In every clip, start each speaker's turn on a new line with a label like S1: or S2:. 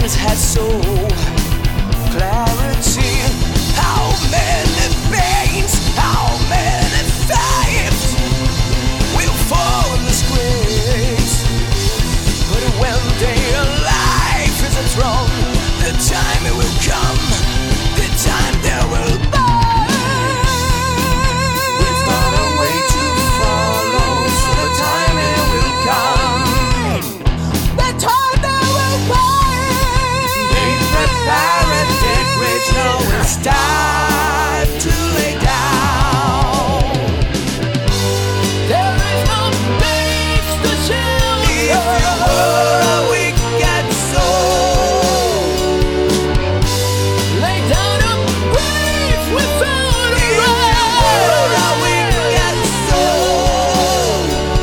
S1: times had so clarity. How many pains, how many faiths will fall in this grace? But when their life is enthroned, the time it will come, the time there will be. We've got a way to follow, so the time it will come, the time there will be. They prepare a decoration, now it's time to lay down. There is no place to shelter. If you were a wicked soul, lay down a grave without a grave. If you were a wicked soul,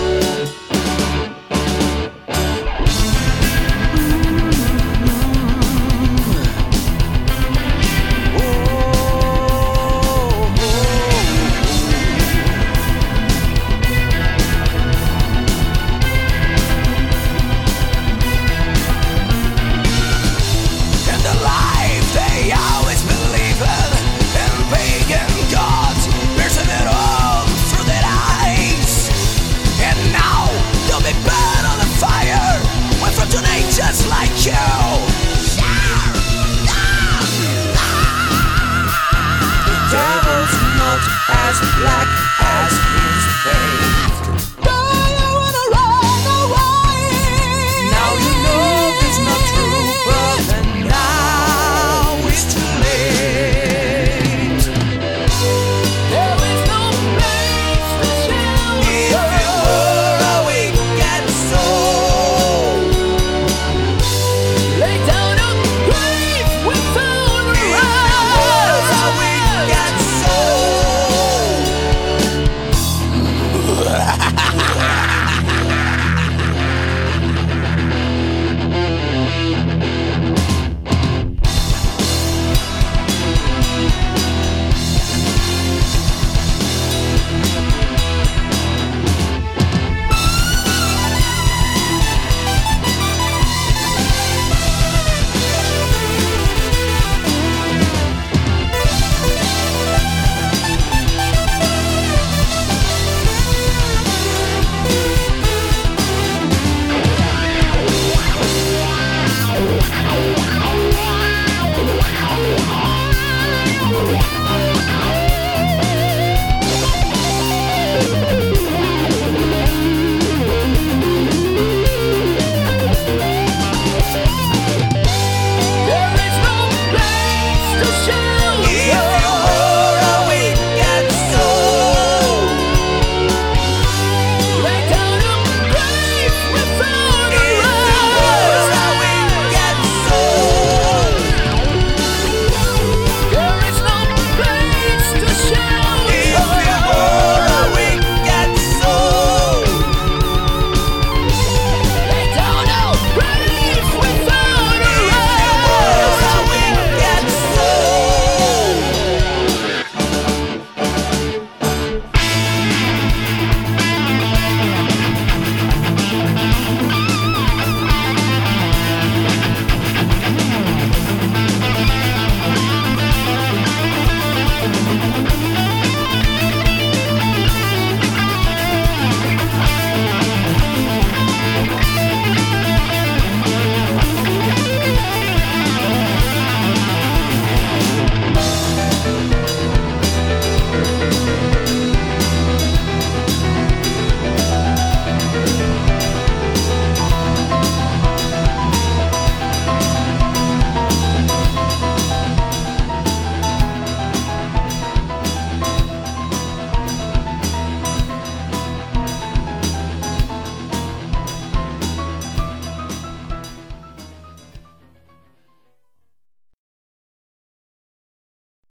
S1: and the life they always believed in pagan gods, piercing it all through their eyes. And now they'll be burned on the fire, went from teenagers like you.